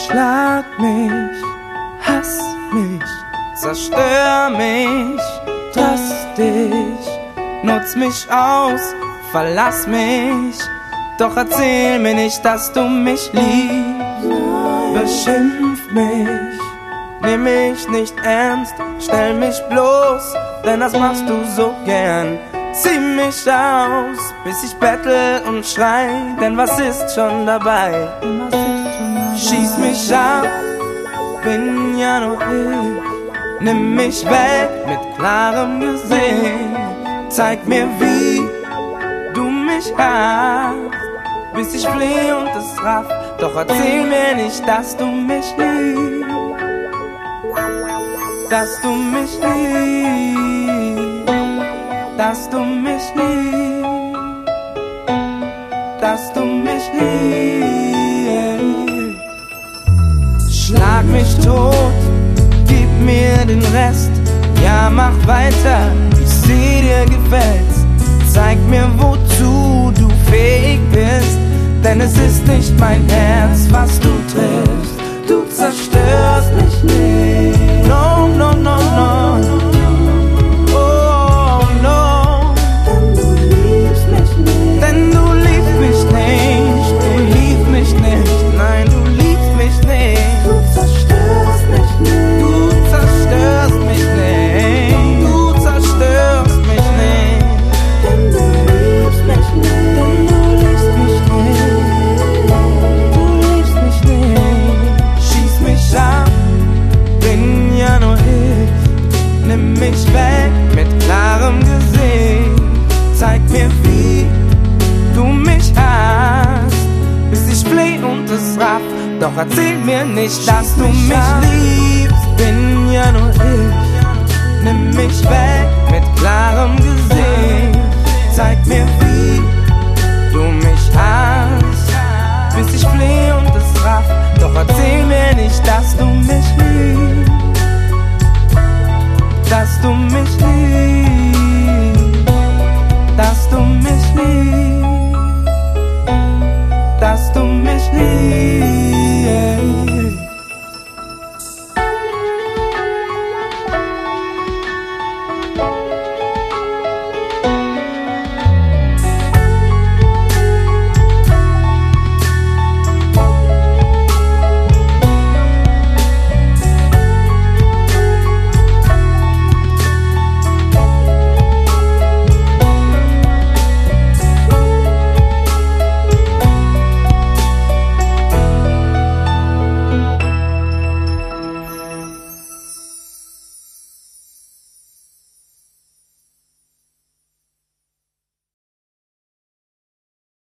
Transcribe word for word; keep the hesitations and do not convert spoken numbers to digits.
Schlag mich, hass mich, zerstör mich, drastisch, nutz mich aus, verlass mich, doch erzähl mir nicht, dass du mich liebst. Beschimpf mich, nimm mich nicht ernst, stell mich bloß, denn das machst du so gern. Zieh mich aus, bis ich bettel und schrei, denn was ist schon dabei? Schieß mich ab, bin ja nur ich. Nimm mich weg mit klarem Gesicht. Zeig mir, wie du mich hast, bis ich fleh und es raff. Doch erzähl mir nicht, dass du mich liebst, dass du mich liebst, dass du mich liebst, dass du mich liebst. Schlag mich tot, gib mir den Rest, ja mach weiter, ich seh dir gefällt's. Zeig mir, wozu du fähig bist, denn es ist nicht mein Herz, was du triffst. Du zerstörst mich nicht, no, no, no, no, oh, no. Denn du liebst mich nicht, denn du liebst mich nicht, du liebst mich nicht, nein, du liebst mich nicht. Du zerstörst mich nicht, du zerstörst mich nicht, du zerstörst mich nicht, denn du liebst mich nicht, denn du liebst mich nicht, du liebst mich nicht. Schieß mich ab, bin ja nur ich, nimm mich weg mit klarem Gesicht. Zeig mir, wie du mich hast, bis ich fleh und es raff. Doch erzähl mir nicht, dass du mich liebst, bin ja nur ich. Nimm mich weg mit klarem Gesicht. Zeig mir, wie du mich hast, bis ich fleh und